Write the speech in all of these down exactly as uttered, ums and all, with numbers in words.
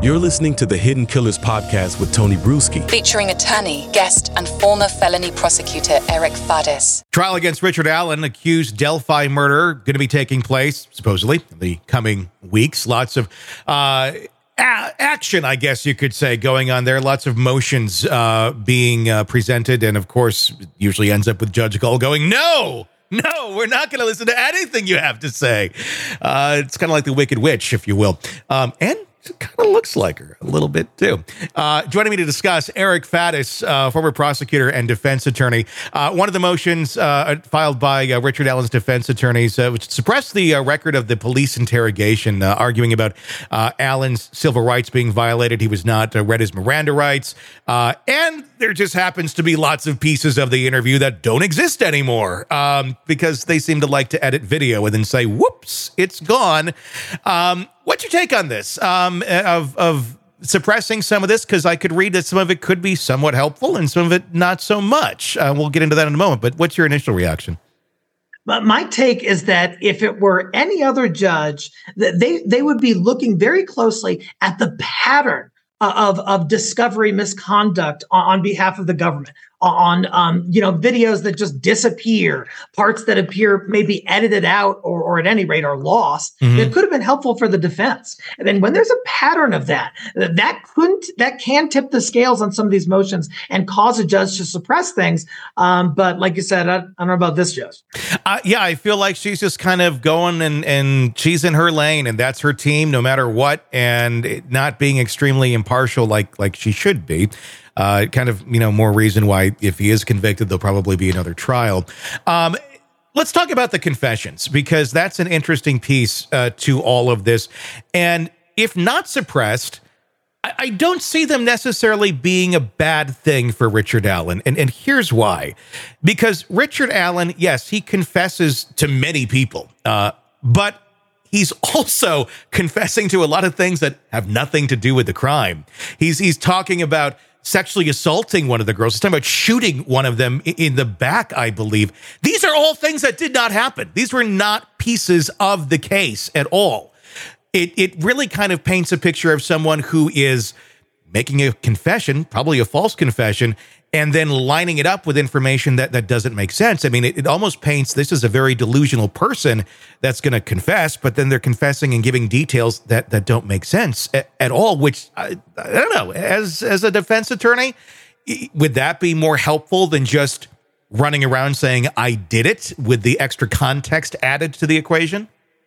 You're listening to the Hidden Killers podcast with Tony Bruschi, featuring attorney, guest, and former felony prosecutor Eric Faddis. Trial against Richard Allen, accused Delphi murder, going to be taking place, supposedly, in the coming weeks. Lots of uh, a- action, I guess you could say, going on there. Lots of motions uh, being uh, presented. And, of course, it usually ends up with Judge Gull going, no! No, we're not going to listen to anything you have to say. Uh, it's kind of like the Wicked Witch, if you will. Um, and it kind of looks like her a little bit, too. Uh, joining me to discuss, Eric Faddis, uh, former prosecutor and defense attorney. Uh, one of the motions uh, filed by uh, Richard Allen's defense attorneys uh, which suppressed the uh, record of the police interrogation, uh, arguing about uh, Allen's civil rights being violated. He was not uh, read his Miranda rights. Uh, and there just happens to be lots of pieces of the interview that don't exist anymore um, because they seem to like to edit video and then say, whoops, it's gone. Um, what's your take on this, um, of, of suppressing some of this? Because I could read that some of it could be somewhat helpful and some of it not so much. Uh, we'll get into that in a moment. But what's your initial reaction? But my take is that if it were any other judge, that they, they would be looking very closely at the pattern of, of discovery misconduct on, on behalf of the government, on, um, you know, videos that just disappear, parts that appear maybe edited out or, or at any rate are lost, mm-hmm. that could have been helpful for the defense. And then when there's a pattern of that, that couldn't, that can tip the scales on some of these motions and cause a judge to suppress things. Um, but like you said, I, I don't know about this judge. Uh, yeah, I feel like she's just kind of going and, and she's in her lane and that's her team no matter what, and it not being extremely impartial like, like she should be. Uh, kind of, you know, more reason why if he is convicted, there'll probably be another trial. Um, let's talk about the confessions, because that's an interesting piece uh, to all of this. And if not suppressed, I, I don't see them necessarily being a bad thing for Richard Allen. And, and here's why. Because Richard Allen, yes, he confesses to many people, uh, but he's also confessing to a lot of things that have nothing to do with the crime. He's he's talking about sexually assaulting one of the girls. He's talking about shooting one of them in the back, I believe. These are all things that did not happen. These were not pieces of the case at all. It it really kind of paints a picture of someone who is making a confession, probably a false confession, and then lining it up with information that, that doesn't make sense. I mean, it, it almost paints this as a very delusional person that's going to confess, but then they're confessing and giving details that, that don't make sense at, at all, which, I, I don't know, as, as a defense attorney, would that be more helpful than just running around saying, I did it, with the extra context added to the equation?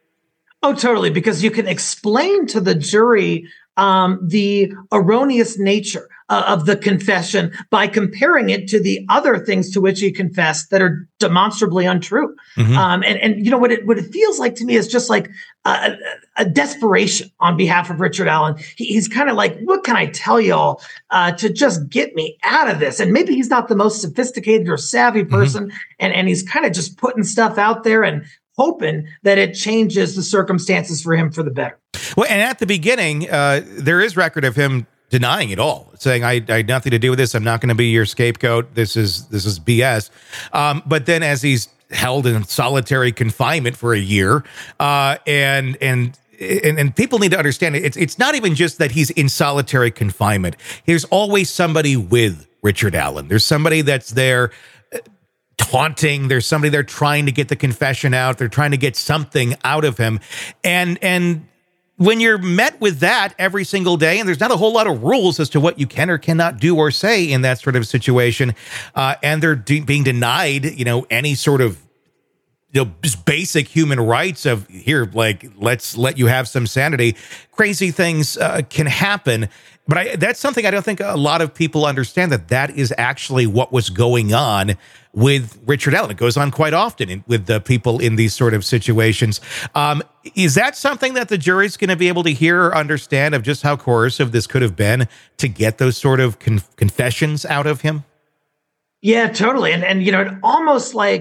Oh, totally, because you can explain to the jury um, the erroneous nature uh, of the confession by comparing it to the other things to which he confessed that are demonstrably untrue. Mm-hmm. Um, and, and, you know, what it, what it feels like to me is just like a, a desperation on behalf of Richard Allen. He, he's kind of like, what can I tell y'all uh, to just get me out of this? And maybe he's not the most sophisticated or savvy person, mm-hmm. and, and he's kind of just putting stuff out there and hoping that it changes the circumstances for him for the better. Well, and at the beginning, uh, there is record of him denying it all, saying, I, I had nothing to do with this. I'm not going to be your scapegoat. This is this is B S. Um, but then as he's held in solitary confinement for a year, uh, and and And, and people need to understand it. It's, it's not even just that he's in solitary confinement. There's always somebody with Richard Allen. There's somebody that's there taunting. There's somebody there trying to get the confession out. They're trying to get something out of him. And, and when you're met with that every single day, and there's not a whole lot of rules as to what you can or cannot do or say in that sort of situation, uh, and they're de- being denied, you know, any sort of, you know, just basic human rights of here, like, let's let you have some sanity. Crazy things uh, can happen. But I, that's something I don't think a lot of people understand, that that is actually what was going on with Richard Allen. It goes on quite often in, with the people in these sort of situations. Um, is that something that the jury's going to be able to hear or understand, of just how coercive this could have been to get those sort of con- confessions out of him? Yeah, totally. And, and, you know, it almost like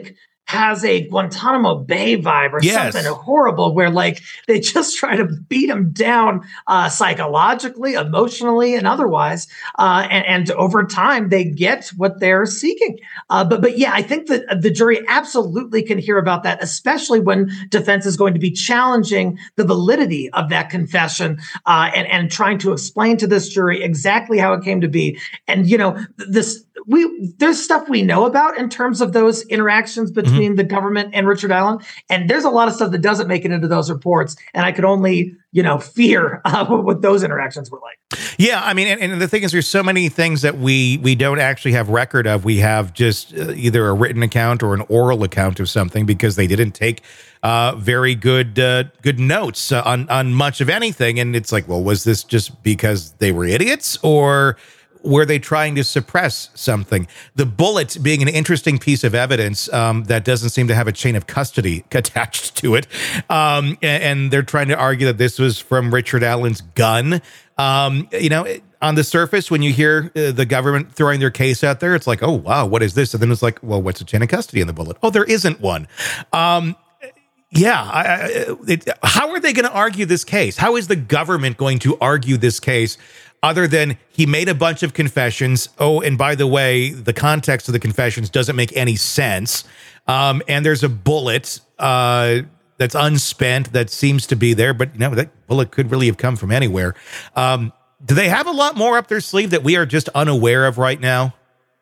has a Guantanamo Bay vibe or yes. something horrible where like they just try to beat him down uh, psychologically, emotionally, and otherwise. Uh, and, and over time, they get what they're seeking. Uh, but but yeah, I think that the jury absolutely can hear about that, especially when defense is going to be challenging the validity of that confession uh, and, and trying to explain to this jury exactly how it came to be. And, you know, this we there's stuff we know about in terms of those interactions between mm-hmm. the government and Richard Allen. And there's a lot of stuff that doesn't make it into those reports. And I could only, you know, fear uh, what those interactions were like. Yeah, I mean, and, and the thing is, there's so many things that we we don't actually have record of. We have just uh, either a written account or an oral account of something because they didn't take uh, very good uh, good notes uh, on on much of anything. And it's like, well, was this just because they were idiots, or were they trying to suppress something? The bullet being an interesting piece of evidence um, that doesn't seem to have a chain of custody attached to it. Um, and, and they're trying to argue that this was from Richard Allen's gun. Um, you know, on the surface, when you hear uh, the government throwing their case out there, it's like, oh, wow, what is this? And then it's like, well, what's the chain of custody in the bullet? Oh, there isn't one. Um, yeah. I, I, it, how are they going to argue this case? How is the government going to argue this case other than he made a bunch of confessions? Oh, and by the way, the context of the confessions doesn't make any sense. Um, and there's a bullet uh, that's unspent that seems to be there, but you know, that bullet could really have come from anywhere. Um, do they have a lot more up their sleeve that we are just unaware of right now?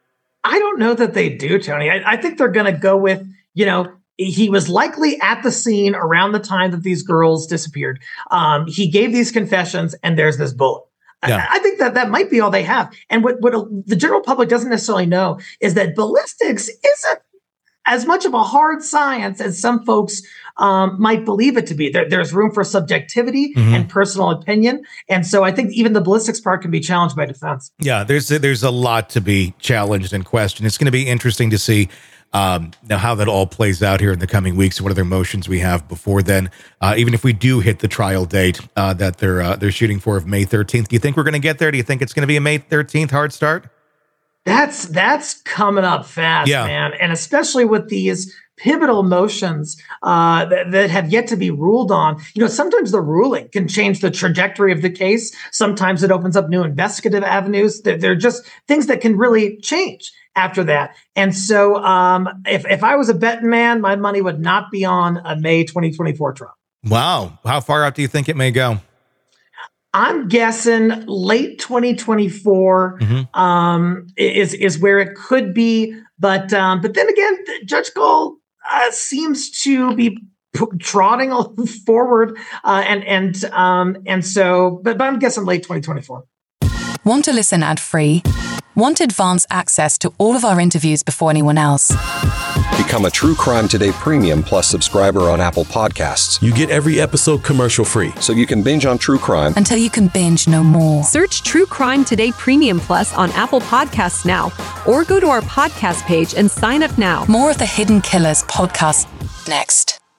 I don't know that they do, Tony. I, I think they're going to go with, you know, he was likely at the scene around the time that these girls disappeared. Um, he gave these confessions and there's this bullet. Yeah. I, I think that that might be all they have. And what, what a, the general public doesn't necessarily know is that ballistics isn't as much of a hard science as some folks um, might believe it to be. There, there's room for subjectivity mm-hmm. and personal opinion. And so I think even the ballistics part can be challenged by defense. Yeah, there's there's a lot to be challenged and questioned. It's going to be interesting to see um, now how that all plays out here in the coming weeks and what other motions we have before then. Uh, even if we do hit the trial date uh, that they're uh, they're shooting for of May thirteenth, do you think we're going to get there? Do you think it's going to be a May thirteenth hard start? That's that's coming up fast, yeah. man. And especially with these pivotal motions uh, that, that have yet to be ruled on. You know, sometimes the ruling can change the trajectory of the case. Sometimes it opens up new investigative avenues. They're, they're just things that can really change after that. And so um, if, if I was a betting man, my money would not be on a May twenty twenty-four trial. Wow. How far out do you think it may go? I'm guessing late twenty twenty-four mm-hmm. um, is is where it could be, but um, but then again, Judge Gull uh, seems to be p- trotting forward, uh, and and um, and so, but, but I'm guessing late twenty twenty-four. Want to listen ad-free? Want advanced access to all of our interviews before anyone else? Become a True Crime Today Premium Plus subscriber on Apple Podcasts. You get every episode commercial free. So you can binge on true crime until you can binge no more. Search True Crime Today Premium Plus on Apple Podcasts now, or go to our podcast page and sign up now. More of the Hidden Killers podcast next.